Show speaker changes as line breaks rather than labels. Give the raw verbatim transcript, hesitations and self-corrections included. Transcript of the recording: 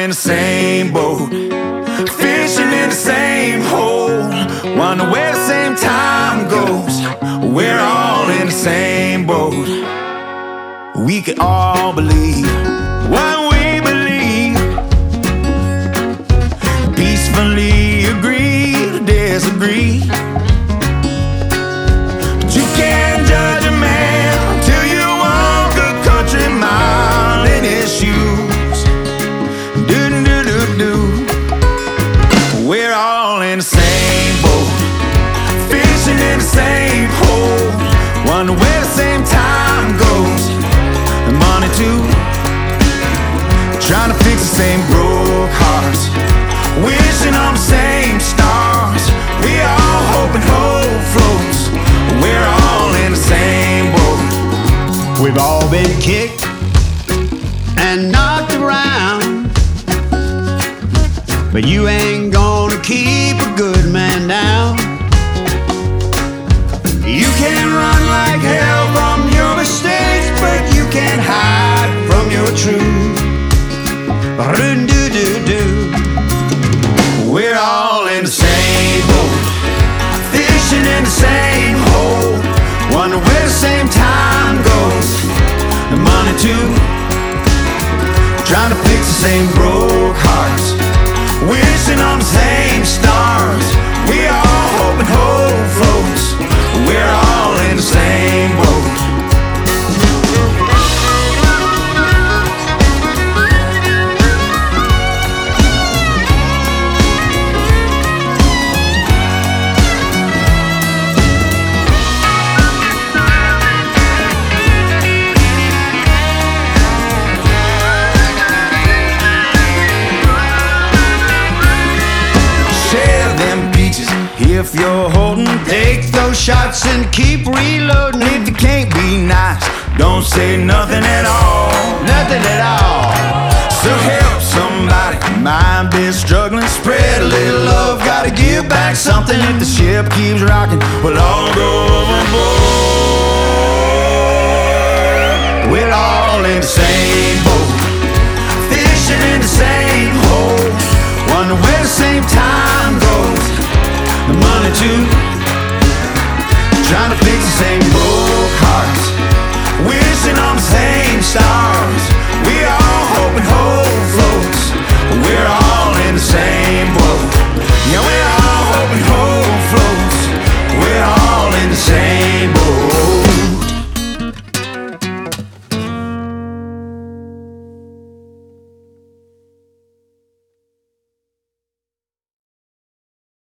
in the same boat, fishing in the same hole, wonder where the same time goes. We're all in the same boat. We can all believe what we believe, peacefully agree to disagree. But you can't judge a man till you walk a country mile in his shoes. Do do do do do. We're all in the same boat, fishing in the same hole, wonder where the same time goes. And money too, trying to fix the same broke hearts, wishing on the same stars. We all hope and hope floats. We're all in the same boat.
We've all been kicked and knocked around, but you ain't gonna keep a good man down. You can run like hell from your mistakes, but you can't hide from your truth. Do-do-do-do.
We're all in the same boat, fishing in the same hole, wonder where the same time goes. And money too, trying to fix the same broke hearts, wishing on the same stars. We all hope and hope floats. We're all in the same boat. If you're holding,
Take those shots and keep reloading.
if you can't be nice, don't say nothing at all.
Nothing at all.
So help somebody, might be struggling. Spread a little love, gotta give back something. If the ship keeps rocking, we'll all go overboard. We're all in the same boat, fishing in the same hole, wonder where the same time goes. The money too, trying to fix the same